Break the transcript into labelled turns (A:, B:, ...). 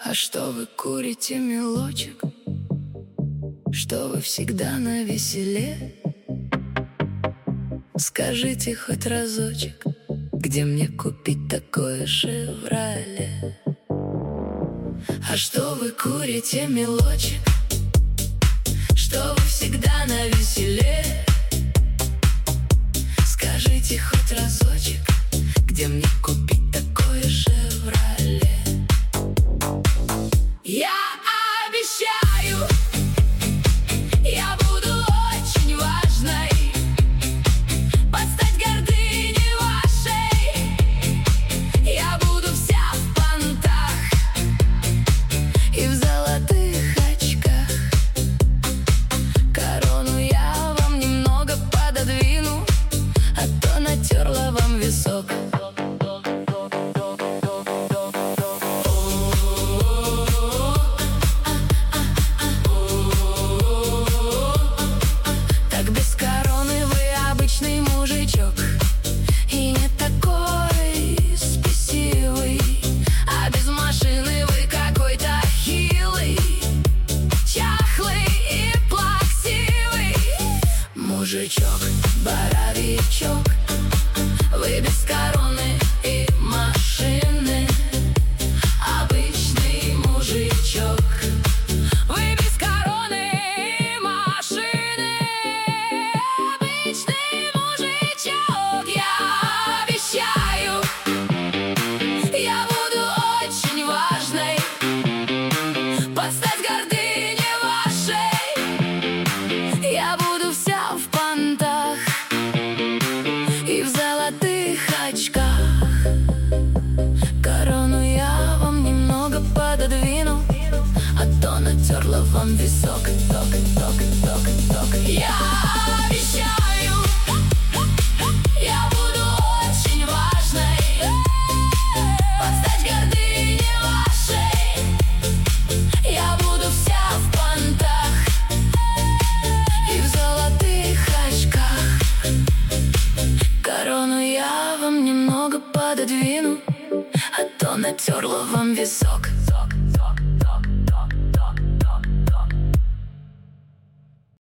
A: А что вы курите, мелочек? Что вы всегда навеселе? Скажите хоть разочек, где мне купить такое «Шевроле»? А что вы курите, мелочек? Что вы всегда навеселе? Скажите хоть разочек, где мне купить такое «Шевроле»? Я обещаю, я буду очень важной, под стать гордыне вашей. Я буду вся в понтах и в золотых очках. Корону я вам немного пододвину, а то натерла вам висок. Мужичок, и не такой спесивый, а без машины вы какой-то хилый, чахлый и плаксивый. Мужичок, боровичок, вы без короны и машины. Обычный мужичок, вы без короны и машины. Обычный я буду очень важной, под стать гордыне вашей. Я буду вся в понтах и в золотых очках. Корону я вам немного пододвину, а то натерла вам висок. Я обещаю, я буду очень важной, под стать гордыне вашей. Я буду вся в понтах и в золотых очках. Корону я вам немного пододвину, а то натерла вам висок.